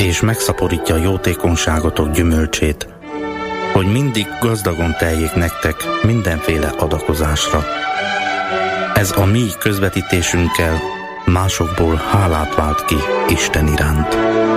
és megszaporítja a jótékonyságotok gyümölcsét, hogy mindig gazdagon teljék nektek mindenféle adakozásra. Ez a mi közvetítésünkkel másokból hálát vált ki Isten iránt.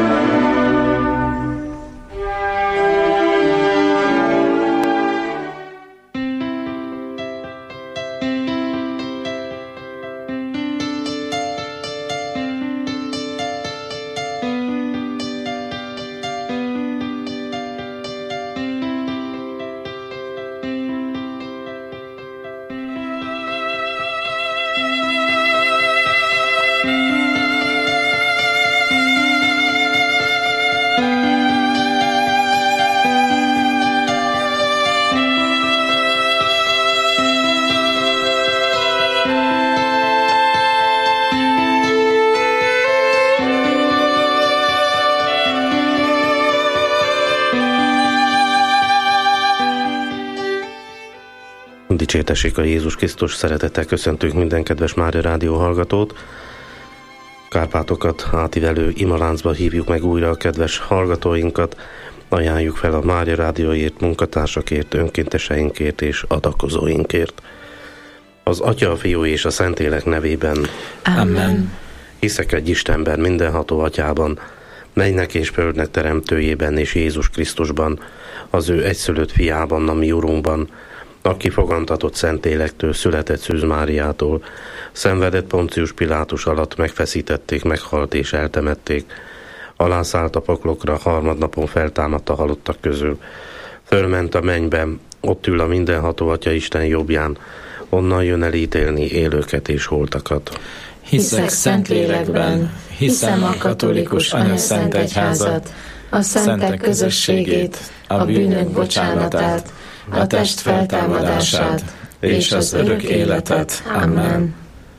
Dicsértessék a Jézus Krisztus, szeretettel köszöntünk minden kedves Mária Rádió hallgatót. Kárpátokat átívelő imaláncba hívjuk meg újra a kedves hallgatóinkat. Ajánljuk fel a Mária Rádióért, munkatársakért, önkénteseinkért és adakozóinkért. Az Atya, a Fiú és a Szentlélek nevében. Amen. Hiszek egy Istenben, mindenható Atyában, mennynek és földnek teremtőjében és Jézus Krisztusban, az ő egyszülött fiában, a mi Urunkban, aki fogantatott Szentlélektől, született Szűz Máriától, szenvedett Poncius Pilátus alatt, megfeszítették, meghalt és eltemették, alászállt a poklokra, harmadnapon feltámadt a halottak közül, fölment a mennybe, ott ül a mindenható Atya Isten jobbján, onnan jön el ítélni élőket és holtakat. Hiszek Szentlélekben, hiszem a katolikus anyaszent egyházat, a szentek közösségét, a bűnök bocsánatát, a test feltámadását és az örök életet. Amen.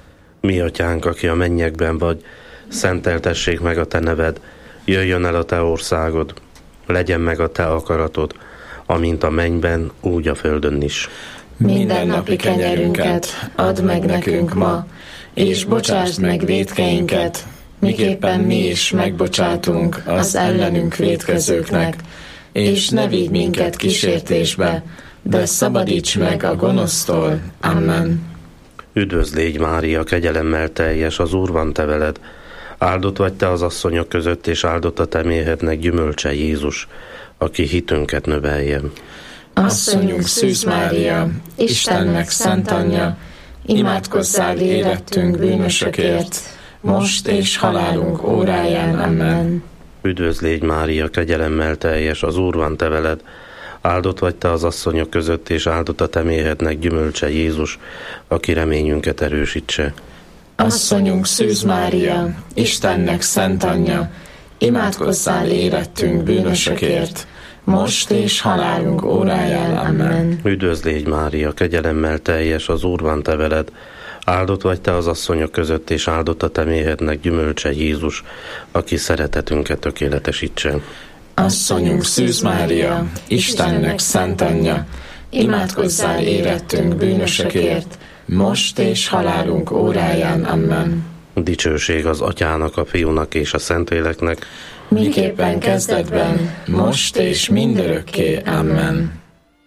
Mi Atyánk, aki a mennyekben vagy, szenteltessék meg a te neved, jöjjön el a te országod, legyen meg a te akaratod, amint a mennyben, úgy a földön is. Mindennapi kenyerünket add meg nekünk ma, és bocsásd meg vétkeinket, miképpen mi is megbocsátunk az ellenünk vétkezőknek, és ne vigy minket kísértésbe, de szabadíts meg a gonosztól. Amen. Üdvözl légy, Mária, kegyelemmel teljes, az Úr van te veled. Áldott vagy te az asszonyok között, és áldott a te méhednek gyümölcse Jézus, aki hitünket növelje. Asszonyunk Szűz Mária, Istennek szent anyja, imádkozzál érettünk bűnösökért, most és halálunk óráján. Amen. Üdvözl légy, Mária, kegyelemmel teljes, az Úr van te veled. Áldott vagy te az asszonyok között, és áldott a te méhednek gyümölcse Jézus, aki reményünket erősítse. Asszonyunk Szűz Mária, Istennek szent anyja, imádkozzál érettünk bűnösökért, most és halálunk óráján. Amen. Üdvözl légy, Mária, kegyelemmel teljes, az Úr van te veled. Áldott vagy te az asszonyok között, és áldott a te méhednek gyümölcse Jézus, aki szeretetünket tökéletesítse. Asszonyunk Szűz Mária, Istennek szent anyja, imádkozzál érettünk bűnösökért, most és halálunk óráján. Amen. Dicsőség az Atyának, a Fiúnak és a Szentléleknek, miképpen kezdetben, most és mindörökké. Amen.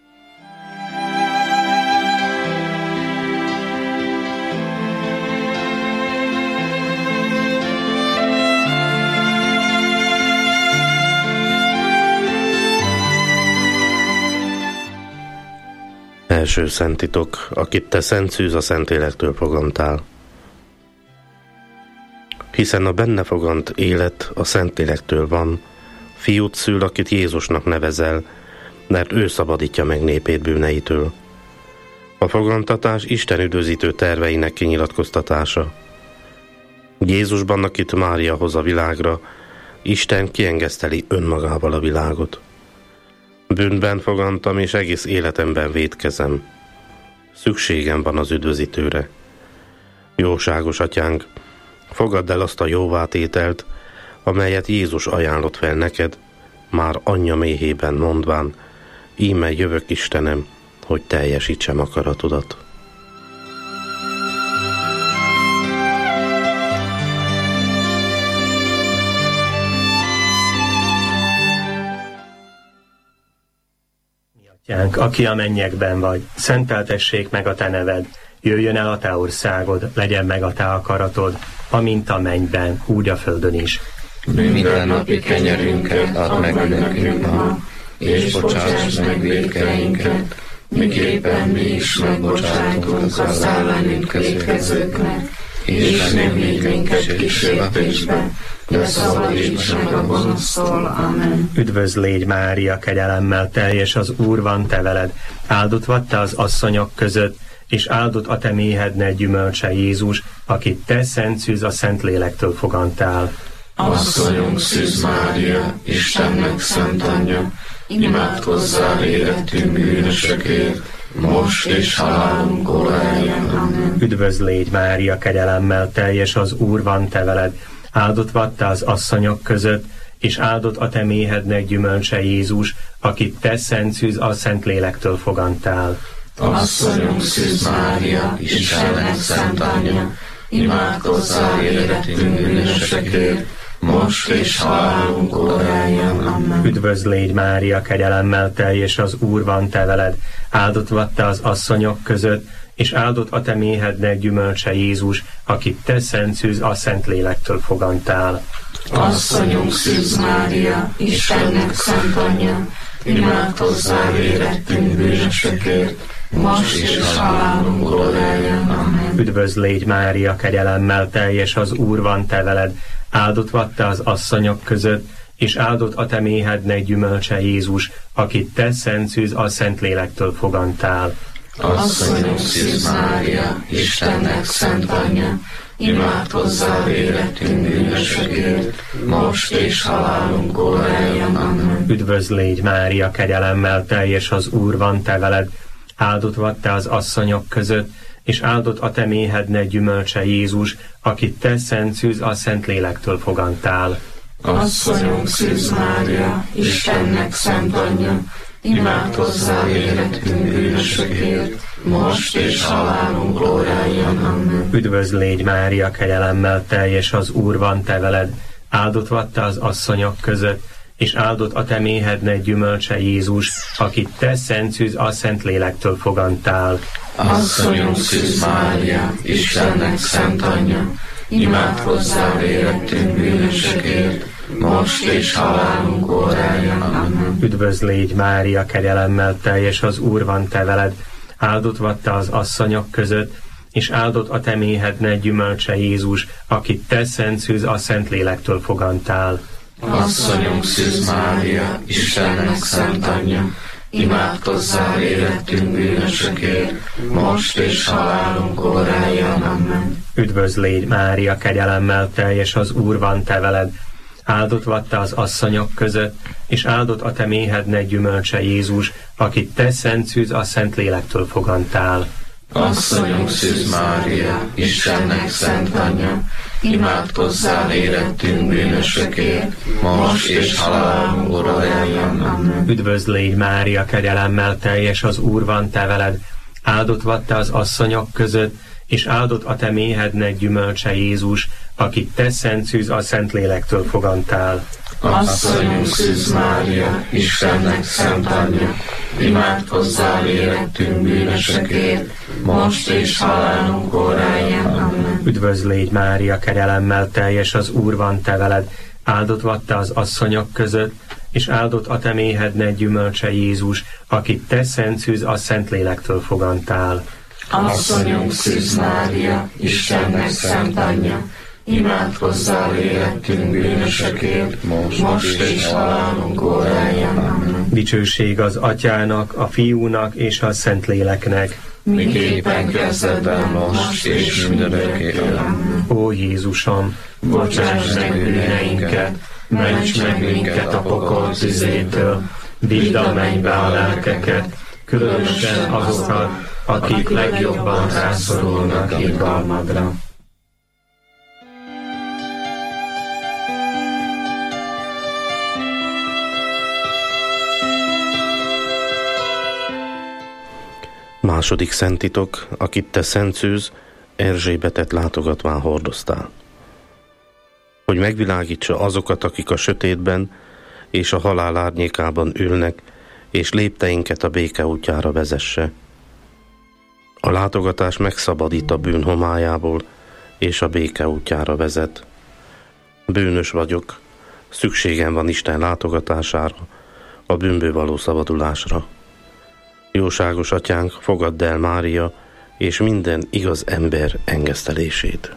Első szent titok, akit te Szent Szűz a Szentlélektől foganttál. Hiszen a benne fogant élet a Szentlélektől van, fiút szül, akit Jézusnak nevezel, mert ő szabadítja meg népét bűneitől. A fogantatás Isten üdvözítő terveinek kinyilatkoztatása. Jézusban, akit Mária hoz a világra, Isten kiengeszteli önmagával a világot. Bűnben fogantam, és egész életemben vétkezem. Szükségem van az üdvözítőre. Jóságos Atyánk, fogadd el azt a jóvátételt, amelyet Jézus ajánlott fel neked, már anyja méhében mondván, íme jövök Istenem, hogy teljesítsem akaratodat. Aki a mennyekben vagy, szenteltessék meg a te neved, jöjjön el a te országod, legyen meg a te akaratod, amint a mennyben, úgy a földön is. Mindennapi kenyerünket add meg nekünk ma, és bocsáss meg vétkeinket, miképpen mi is megbocsátunk az ellenünk vétkezőknek, és nem vigy minket kísértésbe, de szabadíts meg a gonosztól. Amen. Üdvözl légy, Mária, kegyelemmel teljes, az Úr van te veled, áldott vagy te az asszonyok között, és áldott a te méhednek gyümölcse Jézus, akit te, Szent Szűz, a Szentlélektől fogantál. Asszonyunk Szűz Mária, Istennek szent anyja, imádkozzál érettünk bűnösökért, most és halálunkor eljön. Amen. Üdvözl légy, Mária, kegyelemmel teljes, az Úr van te veled, áldott vagy te az asszonyok között, és áldott a te méhednek gyümölcse Jézus, akit te, Szent Szűz, a Szentlélektől fogantál. Asszonyunk Szűz Mária, Istennek szent anyja, imádkozzál érettünk bűnösökért, most és halálunkor eljön. Amen. Üdvözl légy, Mária, kegyelemmel teljes, az Úr van te veled, áldott vagy te az asszonyok között, és áldott a te méhednek gyümölcse Jézus, akit te, Szent Szűz, a Szentlélektől fogantál. Asszonyunk Szűz Mária, Istennek szent anyja, imádkozzál érettünk bűnösökért, most is halálunkor eljön. Amen. Üdvözl légy, Mária, kegyelemmel teljes, az Úr van te veled, áldott vagy te az asszonyok között, és áldott a te méhednek gyümölcse Jézus, akit te, Szent Szűz, a Szentlélektől fogantál. Asszonyunk Szűz Mária, Istennek szent anyja, imádkozzál érettünk bűnösökért, most és halálunkor eljön. Amen. Üdvözl légy, Mária, kegyelemmel teljes, az Úr van te veled, áldott vagy te az asszonyok között, és áldott a te méhednek gyümölcse Jézus, akit te, Szent Szűz, a Szentlélektől fogantál. Asszonyunk Szűz Mária, Istennek szent anyja, imádkozzál érettünk bűnösökért, most és halálunkor eljön. Amen. Üdvözl légy, Mária, kegyelemmel teljes, az Úr van te veled, áldott vagy te az asszonyok között, és áldott a te méhednek gyümölcse Jézus, akit te, Szent Szűz, a Szentlélektől fogantál. Asszonyunk Szűz Mária, Istennek szent anyja, imádkozzál érettünk bűnösökért, most és halálunkor eljön. Amen. Üdvözl légy, Mária, kegyelemmel teljes, az Úr van te veled, áldott vagy te az asszonyok között, és áldott a te méhednek gyümölcse Jézus, akit te, Szent Szűz, a Szentlélektől fogantál. Asszonyunk Szűz Mária, Istennek szent anyja, imádkozzál érettünk bűnösökért, most és halálunkor eljön. Amen. Üdvözl légy, Mária, kegyelemmel teljes, az Úr van te veled, áldott vagy te az asszonyok között, és áldott a te méhednek gyümölcse Jézus, akit te, Szent Szűz, a Szentlélektől fogantál. Asszonyunk Szűz Mária, Istennek szent anyja, imádkozzál érettünk bűnösökért, most és halálunkor eljön. Amen. Üdvözl légy, Mária, kegyelemmel teljes, az Úr van te veled, áldott vagy te az asszonyok között, és áldott a te méhednek gyümölcse Jézus, akit te, Szent Szűz, a Szentlélektől fogantál. Asszonyunk Szűz Mária, Istennek szent anyja, imádkozzál érettünk bűnösökért, most és halálunkor eljön. Amen. Üdvözl légy, Mária, kegyelemmel teljes, az Úr van te veled, áldott vagy te az asszonyok között, és áldott a te méhednek gyümölcse Jézus, akit te, Szent Szűz, a Szentlélektől fogantál. Asszonyunk Szűz Mária, Istennek szent anyja, imádkozzál érettünk bűnösökért, most és halálunkor eljön. Amen. Dicsőség az Atyának, a Fiúnak és a Szentléleknek, miképpen kezdetben, most és mindörökké. Ó Jézusom, bocsáss meg bűneinket, ments meg minket a pokol tüzétől, vidd a mennybe a lelkeket, különösen azokat, akik legjobban rászorulnak irgalmadra. Második szentitok, akit te, Szent Szűz, Erzsébetet látogatván hordoztál. Hogy megvilágítsa azokat, akik a sötétben és a halál árnyékában ülnek, és lépteinket a béke útjára vezesse. A látogatás megszabadít a bűn homályából, és a béke útjára vezet. Bűnös vagyok, szükségem van Isten látogatására, a bűnből való szabadulásra. Jóságos Atyánk, fogadd el Mária és minden igaz ember engesztelését.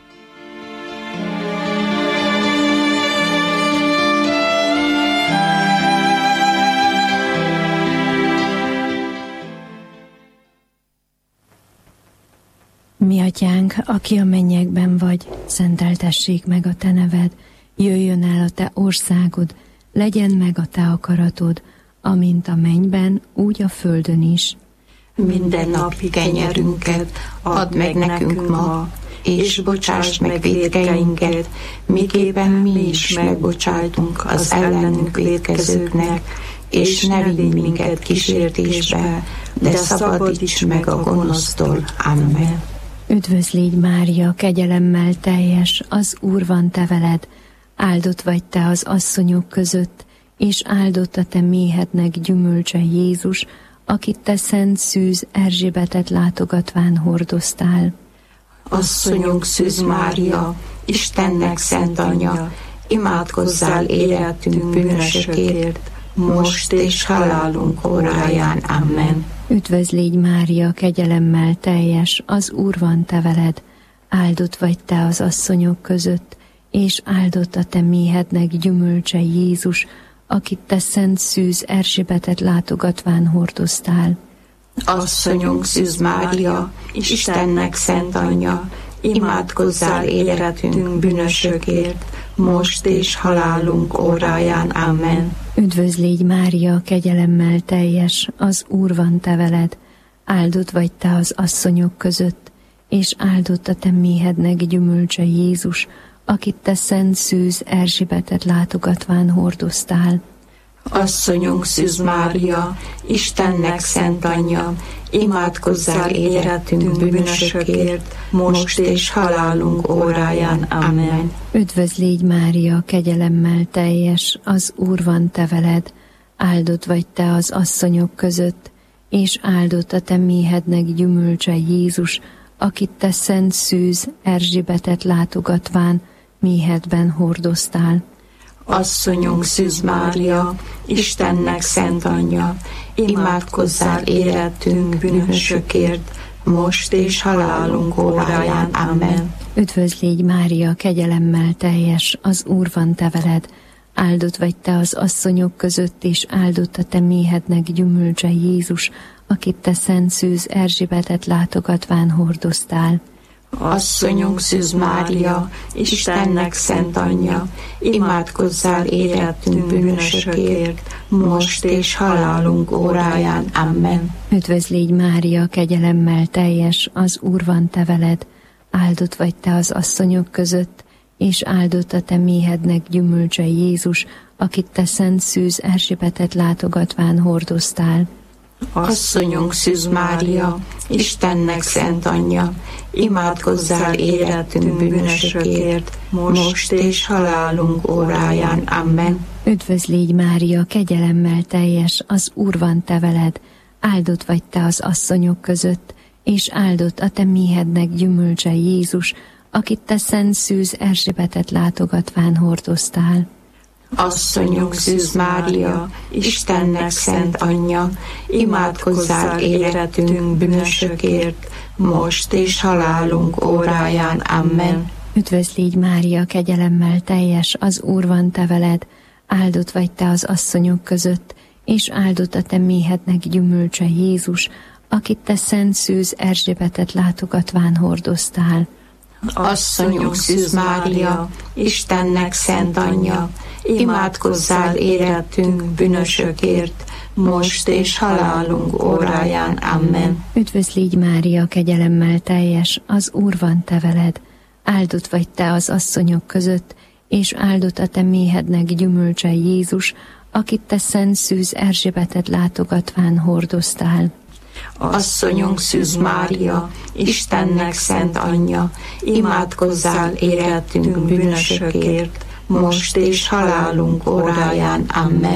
Mi atyánk, aki a mennyekben vagy, szenteltessék meg a te neved, jöjjön el a te országod, legyen meg a te akaratod, amint a mennyben, úgy a földön is. Minden napi kenyerünket add meg nekünk ma, és bocsásd meg vétkeinket, miképpen mi is megbocsájtunk az ellenünk vétkezőknek, és ne vigy minket kísértésbe, de szabadíts meg a gonosztól. Amen. Üdvözlégy Mária, kegyelemmel teljes, az Úr van te veled, áldott vagy te az asszonyok között, és áldott a te méhednek gyümölcse Jézus, akit te szent szűz Erzsébetet látogatván hordoztál. Asszonyunk Szűz Mária, Istennek szent anyja, imádkozzál életünk bűnösökért, most és halálunk óráján. Amen. Üdvözlégy Mária, kegyelemmel teljes, az Úr van te veled, áldott vagy te az asszonyok között, és áldott a te méhednek gyümölcse Jézus, akit te szent szűz Erzsébetet látogatván hordoztál. Asszonyunk Szűz Mária, Istennek szent anyja, imádkozzál életünk bűnösökért, most és halálunk óráján. Amen. Üdvözlégy Mária, kegyelemmel teljes, az Úr van te veled, áldott vagy te az asszonyok között, és áldott a te méhednek gyümölcse Jézus, akit te szent szűz Erzsébetet látogatván hordoztál. Asszonyunk Szűz Mária, Istennek szent anyja, imádkozzál életünk bűnösökért, most és halálunk óráján. Amen. Üdvözlégy Mária, kegyelemmel teljes, az Úr van te veled, áldott vagy te az asszonyok között, és áldott a te méhednek gyümölcse Jézus, akit te szent szűz Erzsébetet látogatván méhedben hordoztál. Asszonyunk Szűz Mária, Istennek szent anyja, imádkozzál életünk bűnösökért, most és halálunk óráján. Amen. Üdvözlégy Mária, kegyelemmel teljes, az Úr van te veled, áldott vagy te az asszonyok között, és áldott a te méhednek gyümölcse Jézus, akit te szent szűz Erzsébetet látogatván hordoztál. Asszonyunk Szűz Mária, Istennek szent anyja, imádkozzál életünk bűnösökért, most és halálunk óráján. Amen. Üdvözlégy Mária, kegyelemmel teljes, az Úr van te veled, áldott vagy te az asszonyok között, és áldott a te méhednek gyümölcse Jézus, akit te szent szűz Erzsébetet látogatván hordoztál. Asszonyunk Szűz Mária, Istennek szent anyja, imádkozzál életünk bűnösökért, most és halálunk óráján. Amen. Üdvözlégy Mária, kegyelemmel teljes, az Úr van te veled, áldott vagy te az asszonyok között, és áldott a te méhednek gyümölcse Jézus, akit te szent szűz Erzsébetet látogatván hordoztál. Asszonyunk Szűz Mária, Istennek szent anyja, imádkozzál életünk bűnösökért, most és halálunk óráján. Amen. Üdvözlégy Mária, kegyelemmel teljes, az Úr van te veled, áldott vagy te az asszonyok között, és áldott a te méhednek gyümölcse Jézus, akit te szent szűz Erzsébetet látogatván hordoztál. Asszonyunk Szűz Mária, Istennek szent anyja, imádkozzál életünk bűnösökért, most és halálunk óráján. Amen. Üdvözlégy Mária, kegyelemmel teljes, az Úr van te veled, áldott vagy te az asszonyok között, és áldott a te méhednek gyümölcse Jézus, akit te szent szűz Erzsébetet látogatván hordoztál. Asszonyunk Szűz Mária, Istennek szent anyja, imádkozzál életünk bűnösökért, most és halálunk óráján. Amen.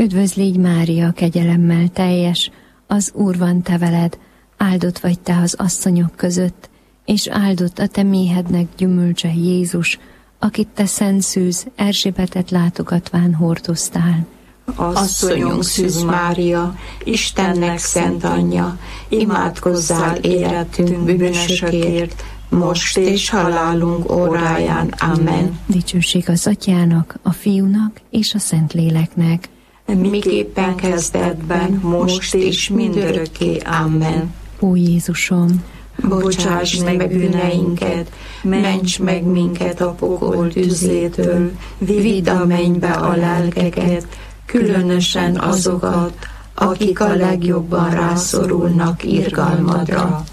Üdvözl légy Mária, kegyelemmel teljes, az Úr van te veled, áldott vagy te az asszonyok között, és áldott a te méhednek gyümölcse Jézus, akit te szent szűz Erzsébetet látogatván hordoztál. Asszonyunk Szűz Mária, Istennek szent anyja, imádkozzál érettünk bűnösökért, most és halálunk óráján. Amen. Dicsőség az Atyának, a Fiúnak és a Szentléleknek. Miképpen kezdetben, most és mindörökké. Amen. Ó Jézusom, bocsáss meg bűneinket, ments meg minket a pokol tüzétől, vidd a mennybe a lelkeket, különösen azokat, akik a legjobban rászorulnak irgalmadra.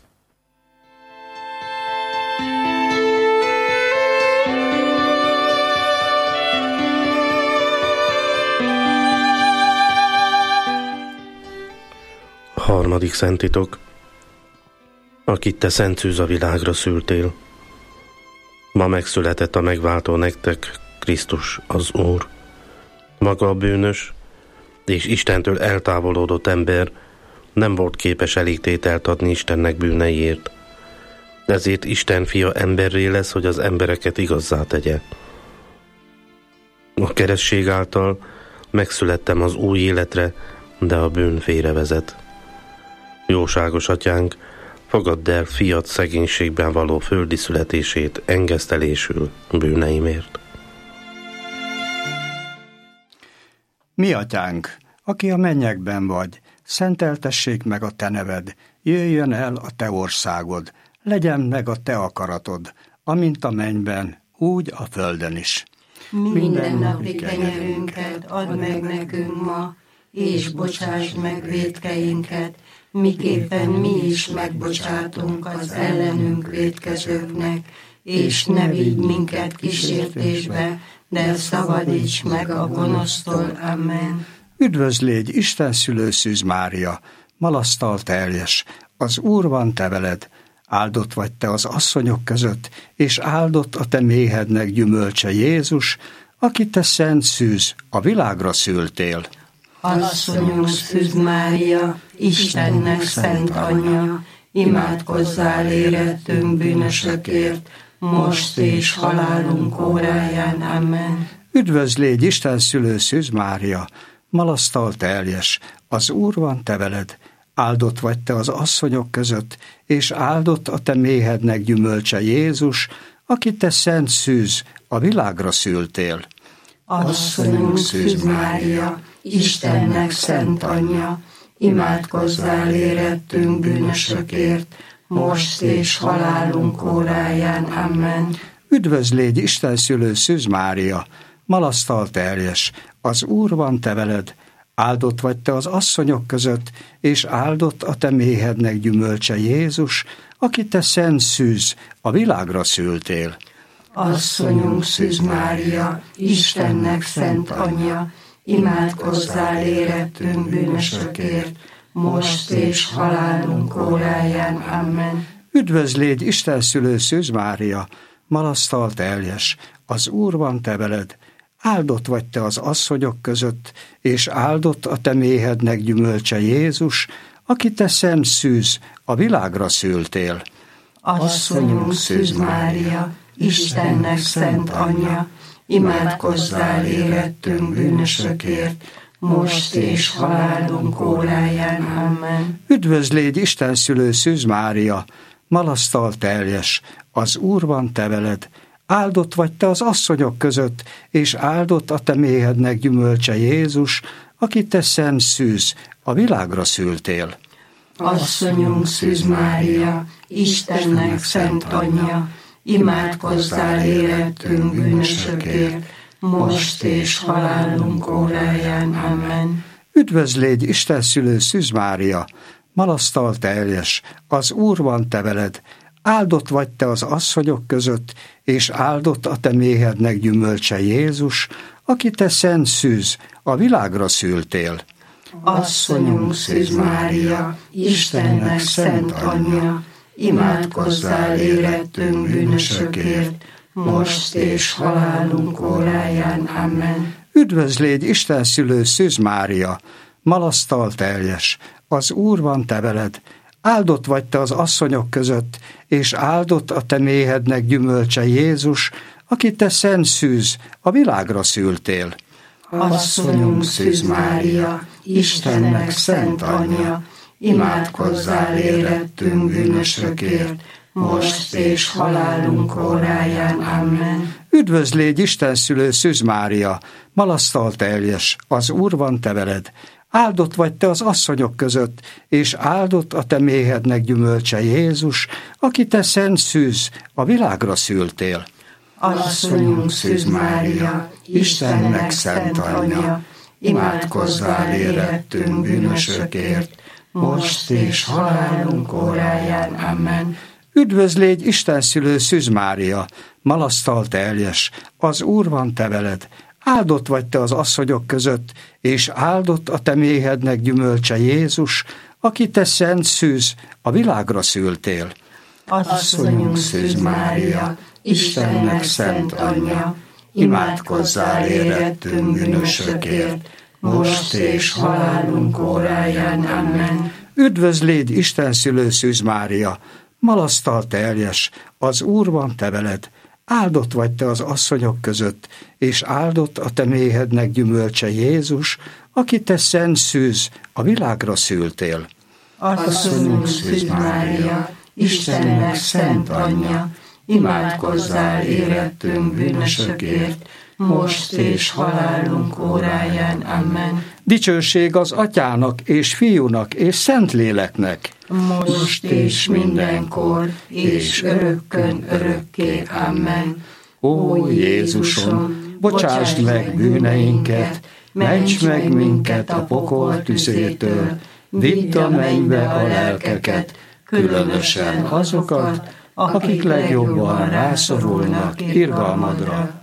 Harmadik szentitok. Akit te szent szűz a világra szültél. Ma megszületett a megváltó nektek, Krisztus az Úr. Maga a bűnös és Istentől eltávolodott ember nem volt képes elégtételt adni Istennek bűneiért. Ezért Isten fia emberré lesz, hogy az embereket igazzá tegye. A keresztség által megszülettem az új életre, de a bűn félrevezet. Jóságos Atyánk, fogadd el fiat szegénységben való földi születését engesztelésül bűneimért. Mi Atyánk, aki a mennyekben vagy, szenteltessék meg a te neved, jöjjön el a te országod, legyen meg a te akaratod, amint a mennyben, úgy a földön is. Mindennapi kenyerünket add meg nekünk ma, és bocsásd meg vétkeinket, miképpen mi is megbocsátunk az ellenünk vétkezőknek, és ne vigy minket kísértésbe, de szabadíts meg a gonosztól. Amen. Üdvözl légy, Isten szülő Szűz Mária, malasztal teljes, az Úr van te veled, áldott vagy te az asszonyok között, és áldott a te méhednek gyümölcse Jézus, aki te szent szűz, a világra szültél. Asszonyunk Szűz Mária, Istennek szent anyja, imádkozzál érettünk bűnösökért, most és halálunk óráján. Amen. Üdvözl légy, Isten szülő Szűz Mária, malasztal teljes, az Úr van te veled, áldott vagy te az asszonyok között, és áldott a te méhednek gyümölcse Jézus, aki te szent szűz, a világra szültél. Asszonyunk Szűz Mária, Istennek szent anyja, imádkozzál érettünk bűnösökért, most és halálunk óráján. Amen. Üdvözl légy, Isten szülő Szűz Mária, malasztal teljes, az Úr van te veled, áldott vagy te az asszonyok között, és áldott a te méhednek gyümölcse Jézus, aki te szent szűz, a világra szültél. Asszonyunk Szűz Mária, Istennek szent anyja, imádkozzál érettünk bűnösökért, most és halálunk óráján. Amen. Üdvözl légy, Isten szülő Szűz Mária, malasztal teljes, az Úr van te veled, áldott vagy te az asszonyok között, és áldott a te méhednek gyümölcse Jézus, aki te szent szűz, a világra szültél. Asszonyunk Szűz Mária, Istennek szent anyja, imádkozzál érettünk bűnösökért, most és halálunk óráján. Amen. Üdvözl légy, Isten szülő Szűz Mária, malasztal teljes, az Úr van te veled, áldott vagy te az asszonyok között, és áldott a te méhednek gyümölcse Jézus, aki te szent szűz, a világra szültél. Asszonyunk Szűz Mária, Istennek szent anyja, imádkozzál érettünk bűnösökért, most és halálunk óráján. Amen. Üdvözl légy, Isten szülő Szűz Mária, malasztal teljes, az Úr van te veled, áldott vagy te az asszonyok között, és áldott a te méhednek gyümölcse Jézus, aki te szent szűz, a világra szültél. Asszonyunk Szűz Mária, Istennek szent anyja, imádkozzál érettünk bűnösökért, most és halálunk óráján. Amen. Üdvözl légy Isten szülő Szűz Mária, malasztal teljes, az Úr van te veled, áldott vagy te az asszonyok között, és áldott a te méhednek gyümölcse Jézus, aki te szent szűz, a világra szültél. Asszonyunk Szűz Mária, Istennek szent anyja, imádkozzál érettünk bűnösökért, most és halálunk óráján. Amen. Üdvözl légy Isten szülő Szűz Mária, malasztal teljes, az Úr van te veled, áldott vagy te az asszonyok között, és áldott a te méhednek gyümölcse Jézus, aki te szent szűz, a világra szültél. Asszonyunk Szűz Mária, Istennek szent anyja, imádkozzál érettünk bűnösökért, most és halálunk óráján. Amen. Üdvözl légy Isten szülő Szűz Mária, malasztal teljes, az Úr van te veled, áldott vagy te az asszonyok között, és áldott a te méhednek gyümölcse Jézus, aki te szent szűz, a világra szültél. Asszonyunk Szűz Mária, Istennek szent anyja, imádkozzál érettünk bűnösökért, most és halálunk óráján. Amen. Üdvözl légy Isten szülő Szűz Mária, malasztal teljes, az Úr van te veled, áldott vagy te az asszonyok között, és áldott a te méhednek gyümölcse Jézus, aki te szent szűz, a világra szültél. Asszonyunk Szűz Mária, Istennek szent anyja, imádkozzál érettünk bűnösökért, most és halálunk óráján. Amen. Dicsőség az Atyának és Fiúnak és Szentléleknek, most és mindenkor, és örökkön örökké. Amen. Ó Jézusom, bocsásd meg bűneinket, ments meg minket a pokol tüzétől, vidd a mennybe a lelkeket, különösen azokat, akik legjobban rászorulnak irgalmadra.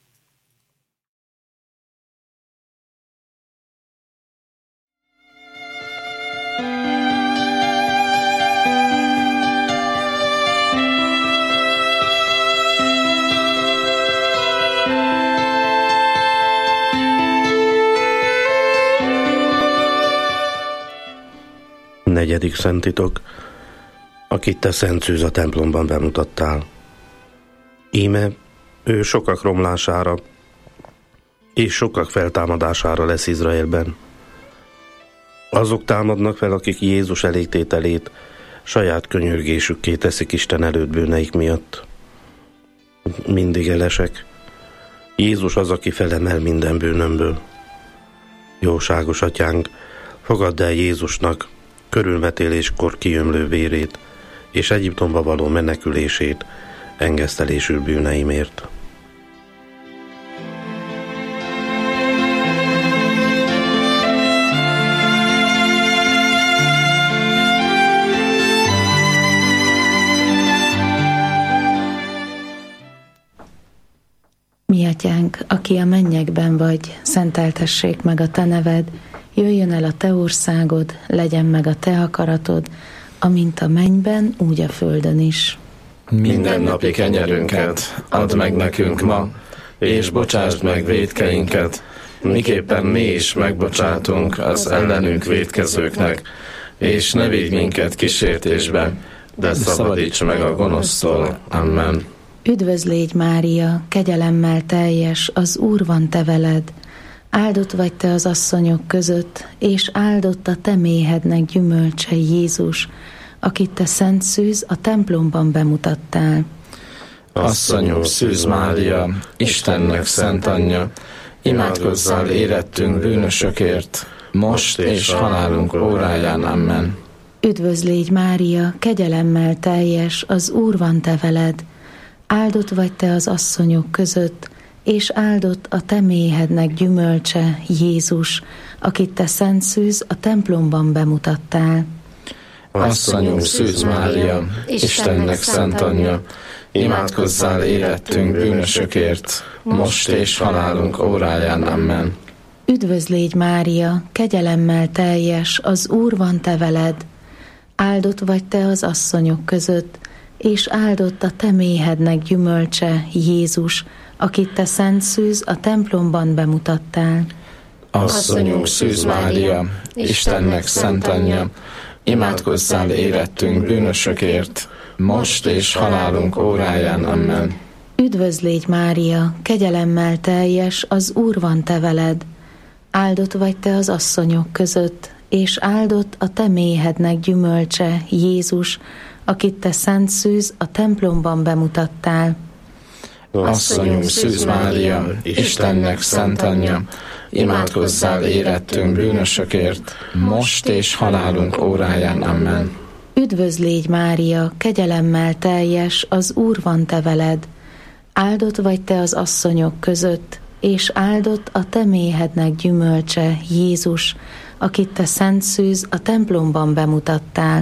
Negyedik szentitok, akit te szent szűz a templomban bemutattál. Íme ő sokak romlására és sokak feltámadására lesz Izraelben. Azok támadnak fel, akik Jézus elégtételét saját könyörgésükké teszik Isten előtt bűneik miatt. Mindig elesek. Jézus az, aki felemel minden bűnömből. Jóságos Atyánk, fogadd el Jézusnak körülmetéléskor kiömlő vérét, és Egyiptomba való menekülését engesztelésül bűneimért. Mi Atyánk, aki a mennyekben vagy, szenteltessék meg a te neved, jöjjön el a te országod, legyen meg a te akaratod, amint a mennyben, úgy a földön is. Mindennapi kenyerünket add meg nekünk ma, és bocsásd meg vétkeinket, miképpen mi is megbocsátunk az ellenünk vétkezőknek, és ne vigy minket kísértésbe, de szabadíts meg a gonosztól. Amen. Üdvözl légy Mária, kegyelemmel teljes, az Úr van te veled, áldott vagy te az asszonyok között, és áldott a te méhednek gyümölcse Jézus, akit te szent szűz a templomban bemutattál. Asszonyunk Szűz Mária, Istennek szent anyja, imádkozzál érettünk bűnösökért, most és halálunk óráján. Amen. Üdvözl légy Mária, kegyelemmel teljes, az Úr van te veled, áldott vagy te az asszonyok között, és áldott a te méhednek gyümölcse Jézus, akit te szent szűz a templomban bemutattál. Asszonyunk Szűz Mária, Istennek szent anyja, imádkozzál érettünk bűnösökért, most és halálunk óráján. Amen. Üdvözl légy Mária, kegyelemmel teljes, az Úr van te veled, áldott vagy te az asszonyok között, és áldott a te méhednek gyümölcse Jézus, akit te Szent Szűz a templomban bemutattál. Asszonyunk Szűz Mária, Istennek szent anyja, imádkozzál érettünk bűnösökért, most és halálunk óráján. Amen. Üdvözl légy Mária, kegyelemmel teljes, az Úr van te veled. Áldott vagy te az asszonyok között, és áldott a te méhednek gyümölcse, Jézus, akit te Szent Szűz a templomban bemutattál. Asszonyunk Szűz Mária, Istennek szent anyja, imádkozzál érettünk bűnösökért, most és halálunk óráján. Amen. Üdvözl légy Mária, kegyelemmel teljes, az Úr van te veled. Áldott vagy te az asszonyok között, és áldott a te méhednek gyümölcse, Jézus, akit te Szent Szűz a templomban bemutattál.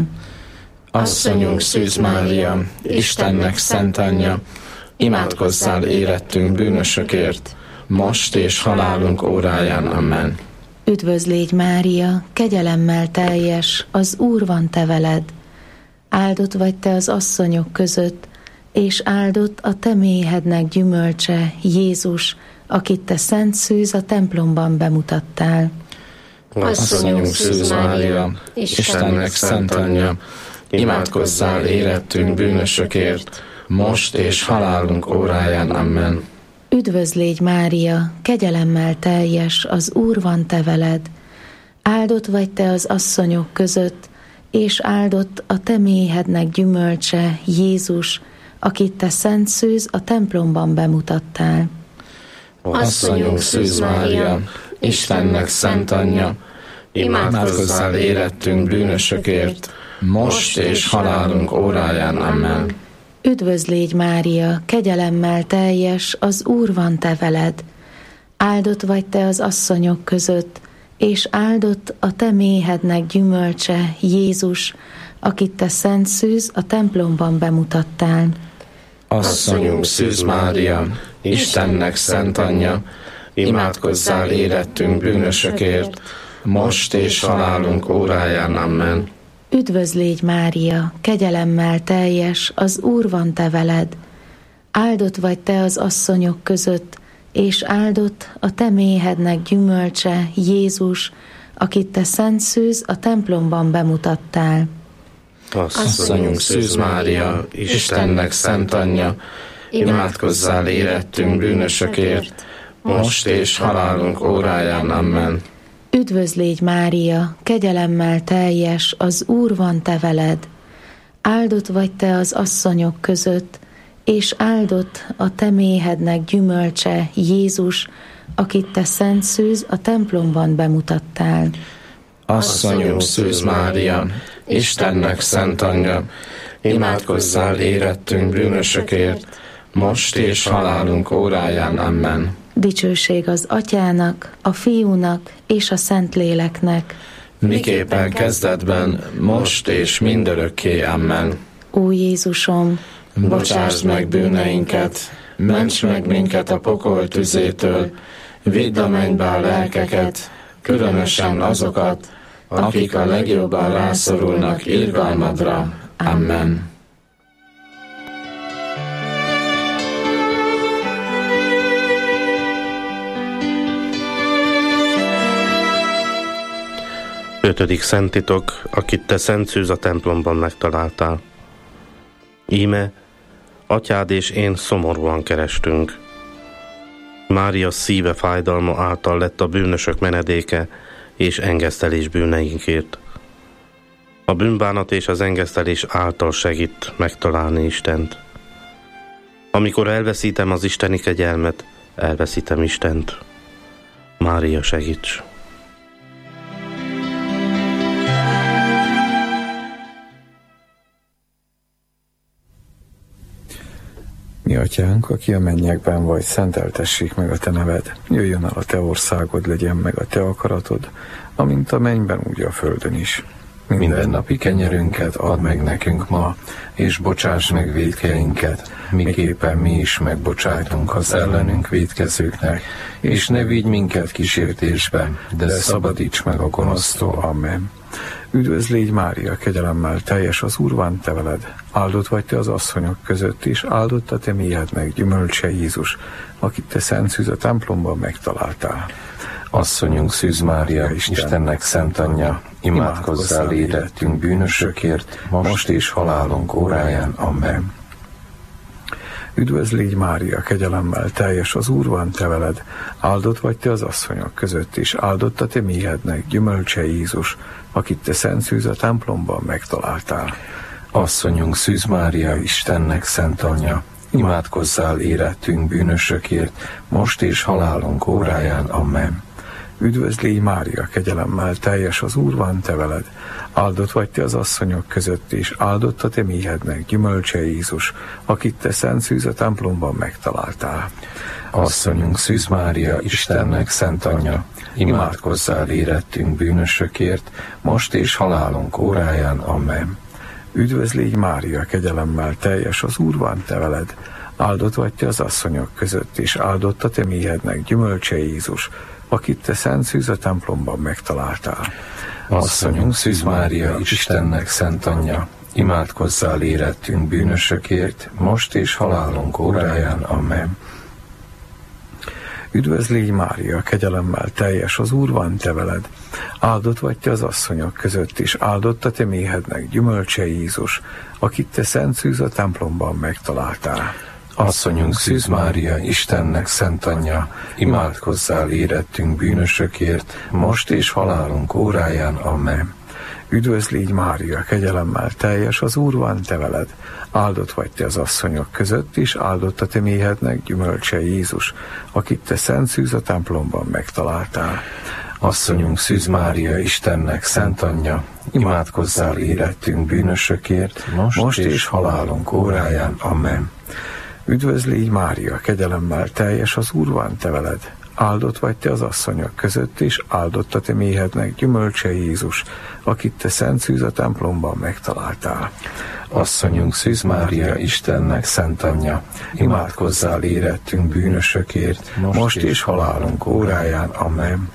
Asszonyunk Szűz Mária, Istennek szent anyja, imádkozzál érettünk bűnösökért, most és halálunk óráján. Amen. Üdvözl légy Mária, kegyelemmel teljes, az Úr van te veled. Áldott vagy te az asszonyok között, és áldott a te méhednek gyümölcse, Jézus, akit te Szent Szűz a templomban bemutattál. Asszonyunk Szűz Mária, Istennek szent anyja, imádkozzál érettünk bűnösökért, most és halálunk óráján. Amen. Üdvözl légy Mária, kegyelemmel teljes, az Úr van te veled. Áldott vagy te az asszonyok között, és áldott a te méhednek gyümölcse, Jézus, akit te Szent Szűz a templomban bemutattál. Asszonyunk Szűz Mária, Istennek szent anyja, imádkozzál érettünk bűnösökért, most és halálunk óráján. Amen. Üdvözl légy Mária, kegyelemmel teljes, az Úr van te veled. Áldott vagy te az asszonyok között, és áldott a te méhednek gyümölcse, Jézus, akit te Szent Szűz a templomban bemutattál. Asszonyunk Szűz Mária, Istennek szent anyja, imádkozzál érettünk bűnösökért, most és halálunk óráján. Amen. Üdvözl légy Mária, kegyelemmel teljes, az Úr van te veled. Áldott vagy te az asszonyok között, és áldott a te méhednek gyümölcse, Jézus, akit te Szent Szűz a templomban bemutattál. Asszonyunk Szűz Mária, Istennek szent anyja, imádkozzál érettünk bűnösökért, most és halálunk óráján. Amen. Üdvözl légy Mária, kegyelemmel teljes, az Úr van te veled. Áldott vagy te az asszonyok között, és áldott a te méhednek gyümölcse, Jézus, akit te Szent Szűz a templomban bemutattál. Asszonyunk Szűz Mária, Istennek szent anyja, imádkozzál érettünk bűnösökért, most és halálunk óráján. Amen. Dicsőség az Atyának, a Fiúnak és a Szentléleknek, miképpen kezdetben, most és mindörökké. Amen. Ó Jézusom, bocsásd meg bűneinket, ments meg minket a pokol tüzétől, vidd a mennybe a lelkeket, különösen azokat, akik a legjobban rászorulnak irgalmadra. Amen. Ötödik szentitok, akit te Szent Szűz a templomban megtaláltál. Íme, atyád és én szomorúan kerestünk. Mária szíve fájdalma által lett a bűnösök menedéke és engesztelés bűneinkért. A bűnbánat és az engesztelés által segít megtalálni Istent. Amikor elveszítem az isteni kegyelmet, elveszítem Istent. Mária, segíts! Mi atyánk, aki a mennyekben vagy, szenteltessék meg a te neved. Jöjjön el a te országod, legyen meg a te akaratod, amint a mennyben, úgy a földön is. Mindennapi kenyerünket add meg nekünk ma, és bocsáss meg vétkeinket, miképpen mi is megbocsátunk az ellenünk vétkezőknek, és ne vigy minket kísértésbe, de szabadíts meg a gonosztól. Amen. Üdvözl légy Mária, kegyelemmel teljes, az Úr van te veled, áldott vagy te az asszonyok között, és áldott a te méhednek gyümölcse Jézus, akit te szent szűz a templomban megtaláltál. Asszonyunk Szűz Mária, Istennek szent anyja, imádkozzál érettünk bűnösökért, most és halálunk óráján. Amen. Üdvözl légy Mária, kegyelemmel teljes, az Úr van te veled, áldott vagy te az asszonyok között, és áldott a te méhednek gyümölcse Jézus, akit te szent szűz a templomban megtaláltál. Asszonyunk Szűz Mária, Istennek szent anyja, imádkozzál érettünk bűnösökért, most és halálunk óráján. Amen. Üdvözl légy Mária, kegyelemmel teljes, az Úr van te veled, áldott vagy te az asszonyok között, és áldott a te méhednek gyümölcse Jézus, akit te szent szűz a templomban megtaláltál. Asszonyunk Szűz Mária, Istennek szent anyja, imádkozzál érettünk bűnösökért, most és halálunk óráján. Amen. Üdvözl légy Mária, kegyelemmel teljes, az Úr van te veled, áldott vagy te az asszonyok között, és áldott a te méhednek gyümölcse Jézus, akit te szent szűz a templomban megtaláltál. Asszonyunk Szűz Mária, Istennek szent anyja, imádkozzál érettünk bűnösökért, most és halálunk óráján. Amen. Üdvözl légy Mária, kegyelemmel teljes, az Úr van te veled, áldott vagy te az asszonyok között, és áldott a te méhednek gyümölcse Jézus, akit te szent szűz a templomban megtaláltál. Asszonyunk Szűz Mária, Istennek szent anyja, imádkozzál érettünk bűnösökért, most és halálunk óráján. Amen. Üdvözl légy Mária, kegyelemmel teljes, az Úr van te veled, áldott vagy te az asszonyok között, és áldott a te méhednek gyümölcse Jézus, akit te szent szűz a templomban megtaláltál. Asszonyunk Szűz Mária, Istennek szent anyja, imádkozzál érettünk bűnösökért, most és halálunk óráján. Amen. Üdvözl légy Mária, kegyelemmel teljes, az Úr van te veled, áldott vagy te az asszonyok között, és áldott a te méhednek gyümölcse Jézus, akit te szent szűz a templomban megtaláltál. Asszonyunk Szűz Mária, Istennek szent anyja, imádkozzál érettünk bűnösökért, most és halálunk óráján. Amen.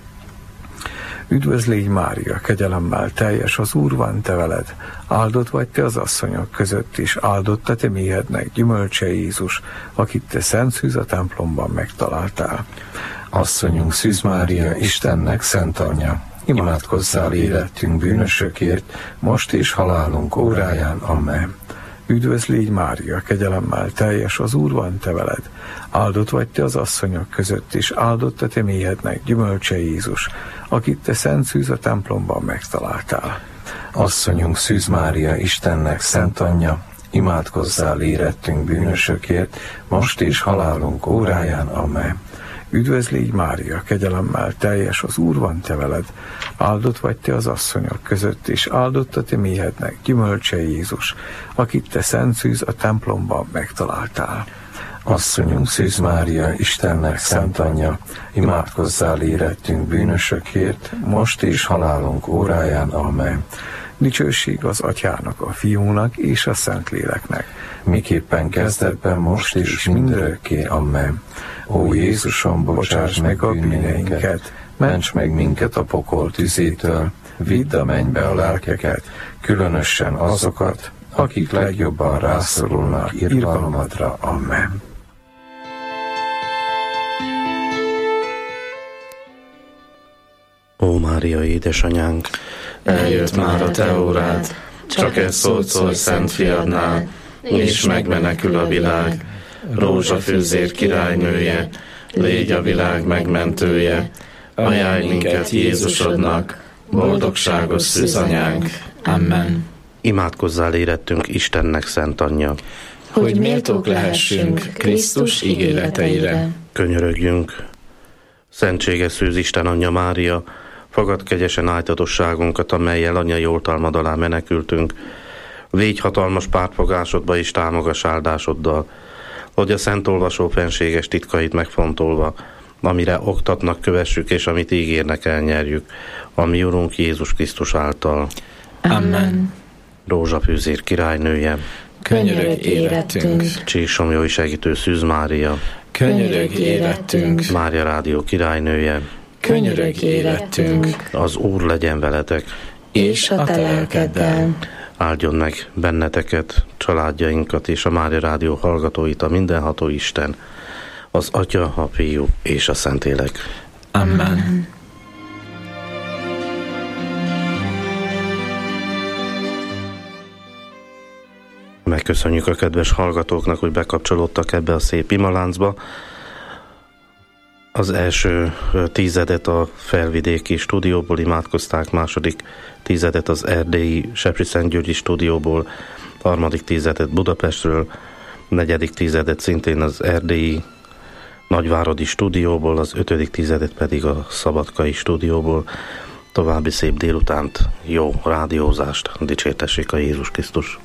Üdvözl légy Mária, kegyelemmel teljes, az Úr van te veled, áldott vagy te az asszonyok között, és áldott a te méhednek gyümölcse Jézus, akit te szent szűz a templomban megtaláltál. Asszonyunk Szűz Mária, Istennek szent anyja, imádkozzál érettünk bűnösökért, most és halálunk óráján. Amen. Üdvözl légy Mária, kegyelemmel teljes, az Úr van te veled, áldott vagy te az asszonyok között, és áldott a te méhednek gyümölcse Jézus, akit te szent szűz a templomban megtaláltál. Asszonyunk Szűz Mária, Istennek szent anyja, imádkozzál érettünk bűnösökért, most és halálunk óráján. Amen. Üdvözl légy Mária, kegyelemmel teljes, az Úr van te veled, áldott vagy te az asszonyok között, és áldott a te méhednek gyümölcse Jézus, akit te szent szűz a templomban megtaláltál. Asszonyunk Szűz Mária, Istennek szent anyja, imádkozzál érettünk bűnösökért, most és halálunk óráján. Amen. Dicsőség az Atyának, a Fiúnak és a Szentléleknek, miképpen kezdetben, most és mindörökké. Amen. Ó Jézusom, bocsáss meg a bűneinket, ments meg minket a pokol tüzétől, vidd a mennybe a lelkeket, különösen azokat, akik legjobban rászorulnak irgalmadra. Amen. Ó Mária, édesanyánk, eljött már a te órád, csak egy szót szólj szent fiadnál, és megmenekül a világ. Rózsafűzér királynője, légy a világ megmentője, ajánlj minket Jézusodnak, boldogságos szűzanyánk. Amen. Imádkozzál érettünk Istennek szent anyja, hogy méltók lehessünk Krisztus ígéreteire. Könyörögjünk. Szentséges szűz Isten anyja Mária, fogad kegyesen ájtatosságunkat, amellyel anyai oltalmad alá menekültünk. Légy hatalmas pártfogásodba és támogass áldásoddal, hogy a szent olvasó fenséges titkait megfontolva, amire oktatnak, kövessük, és amit ígérnek, elnyerjük, a mi Urunk Jézus Krisztus által. Amen. Rózsafűzér királynője, Könyörögj érettünk. Csíksomlyói segítő Szűz Mária, Könyörögj érettünk. Mária Rádió királynője, Könyörögj érettünk. az Úr legyen veletek, És a te lelkeddel. áldjon meg benneteket, családjainkat és a Mária Rádió hallgatóit a mindenható Isten, az Atya, a Fiú és a Szentlélek. Amen. Megköszönjük a kedves hallgatóknak, hogy bekapcsolódtak ebbe a szép imaláncba. Az első tizedet a felvidéki stúdióból imádkozták, második tizedet az erdélyi Sepsiszentgyörgyi stúdióból, harmadik tizedet Budapestről, negyedik tizedet szintén az erdélyi nagyváradi stúdióból, az ötödik tizedet pedig a szabadkai stúdióból. További szép délutánt, jó rádiózást, dicsértessék a Jézus Krisztus!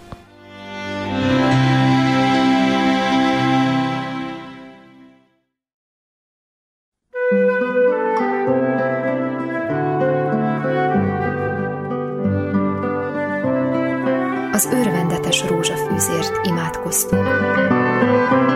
Az örvendetes rózsafűzért imádkoztunk.